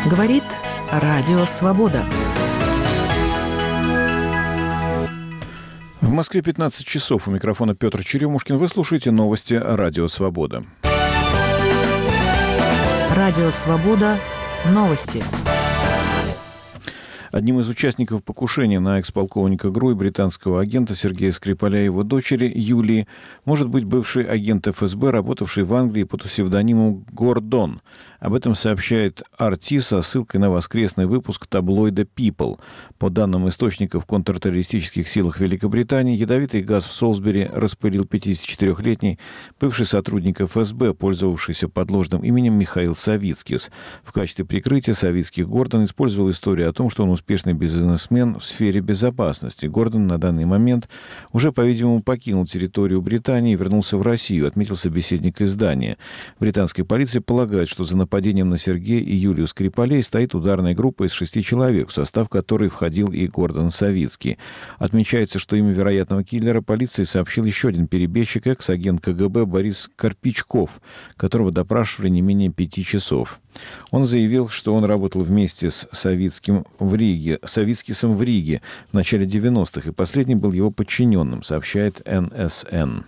Говорит Радио Свобода. В Москве 15 часов. У микрофона Петр Черемушкин. Вы слушаете новости Радио Свобода. Радио Свобода. Новости. Одним из участников покушения на экс-полковника ГРУ и британского агента Сергея Скрипаля и его дочери Юлии может быть бывший агент ФСБ, работавший в Англии под псевдонимом Гордон. Об этом сообщает RT со ссылкой на воскресный выпуск таблоида People. По данным источников в контртеррористических силах Великобритании, ядовитый газ в Солсбери распылил 54-летний бывший сотрудник ФСБ, пользовавшийся подложным именем Михаил Савицкис. В качестве прикрытия Савицкий Гордон использовал историю о том, что он успешный бизнесмен в сфере безопасности. Гордон на данный момент уже, по-видимому, покинул территорию Британии и вернулся в Россию, отметил собеседник издания. Британская полиция полагает, что за нападением на Сергея и Юлию Скрипалей стоит ударная группа из 6 человек, в состав которой входил и Гордон Савицкий. Отмечается, что имя вероятного киллера полиции сообщил еще один перебежчик, экс-агент КГБ Борис Карпичков, которого допрашивали не менее 5 часов. Он заявил, что он работал вместе с Савицкисом в Риге в начале 90-х, и последний был его подчиненным, сообщает НСН.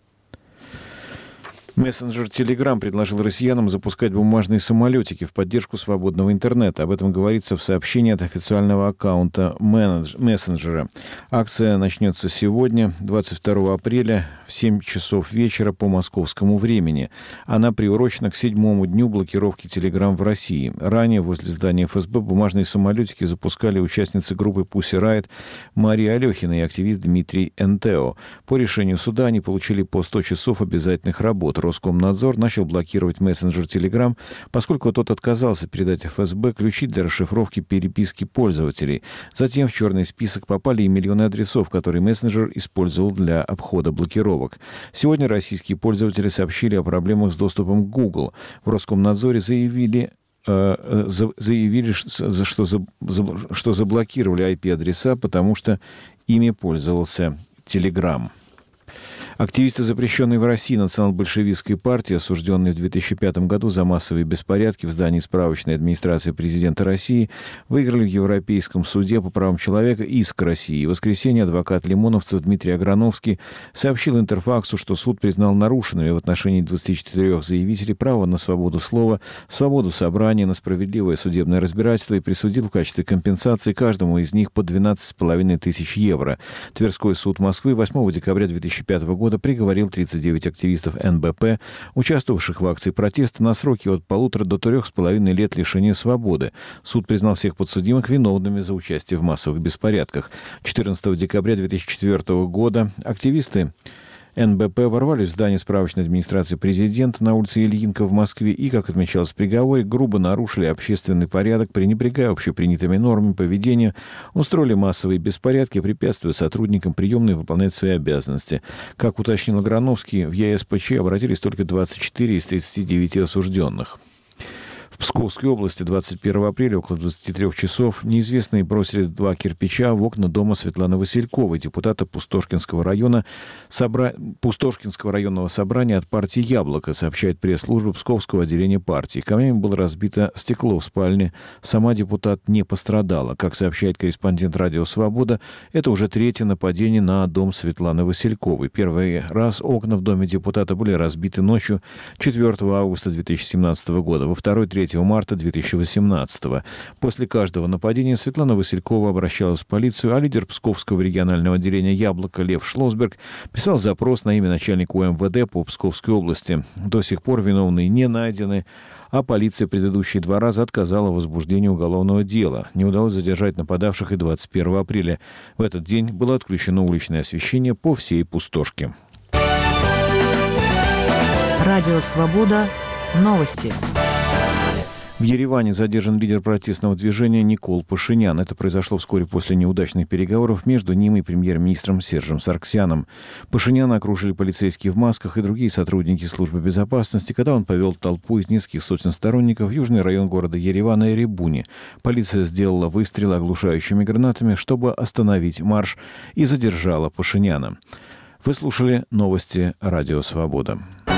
Мессенджер Telegram предложил россиянам запускать бумажные самолетики в поддержку свободного интернета. Об этом говорится в сообщении от официального аккаунта мессенджера. Акция начнется сегодня, 22 апреля, в 7 часов вечера по московскому времени. Она приурочена к 7-му дню блокировки Telegram в России. Ранее возле здания ФСБ бумажные самолетики запускали участницы группы Pussy Riot Мария Алехина и активист Дмитрий Энтео. По решению суда они получили по 100 часов обязательных работ. Роскомнадзор начал блокировать мессенджер Telegram, поскольку тот отказался передать ФСБ ключи для расшифровки переписки пользователей. Затем в черный список попали и миллионы адресов, которые мессенджер использовал для обхода блокировок. Сегодня российские пользователи сообщили о проблемах с доступом к Google. В Роскомнадзоре заявили, что заблокировали IP-адреса, потому что ими пользовался Telegram. Активисты запрещенной в России национал-большевистской партии, осужденные в 2005 году за массовые беспорядки в здании справочной администрации президента России, выиграли в Европейском суде по правам человека иск России. В воскресенье адвокат лимоновцев Дмитрий Аграновский сообщил Интерфаксу, что суд признал нарушенными в отношении 24 заявителей право на свободу слова, свободу собрания, на справедливое судебное разбирательство и присудил в качестве компенсации каждому из них по 12,5 тысяч евро. Тверской суд Москвы 8 декабря 2005 года приговорил 39 активистов НБП, участвовавших в акции протеста, на сроки от 1,5 до 3,5 лет лишения свободы. Суд признал всех подсудимых виновными за участие в массовых беспорядках. 14 декабря 2004 года активисты НБП ворвались в здание справочной администрации президента на улице Ильинка в Москве и, как отмечалось в приговоре, грубо нарушили общественный порядок, пренебрегая общепринятыми нормами поведения, устроили массовые беспорядки, препятствуя сотрудникам приемной выполнять свои обязанности. Как уточнил Аграновский, в ЕСПЧ обратились только 24 из 39 осужденных. В Псковской области 21 апреля около 23 часов неизвестные бросили 2 кирпича в окна дома Светланы Васильковой, депутата Пустошкинского районного собрания от партии «Яблоко», сообщает пресс-служба Псковского отделения партии. Камнями было разбито стекло в спальне. Сама депутат не пострадала. Как сообщает корреспондент «Радио Свобода», это уже 3-е нападение на дом Светланы Васильковой. Первый раз окна в доме депутата были разбиты ночью 4 августа 2017 года. Во второй, 3 марта 2018. После каждого нападения Светлана Василькова обращалась в полицию, а лидер Псковского регионального отделения «Яблоко» Лев Шлосберг писал запрос на имя начальника УМВД по Псковской области. До сих пор виновные не найдены, а полиция предыдущие 2 раза отказала в возбуждении уголовного дела. Не удалось задержать нападавших и 21 апреля. В этот день было отключено уличное освещение по всей Пустошке. Радио «Свобода». Новости. В Ереване задержан лидер протестного движения Никол Пашинян. Это произошло вскоре после неудачных переговоров между ним и премьер-министром Сержем Саргсяном. Пашиняна окружили полицейские в масках и другие сотрудники службы безопасности, когда он повел толпу из нескольких сотен сторонников в южный район города Еревана Эребуни. Полиция сделала выстрелы оглушающими гранатами, чтобы остановить марш, и задержала Пашиняна. Вы слушали новости «Радио Свобода».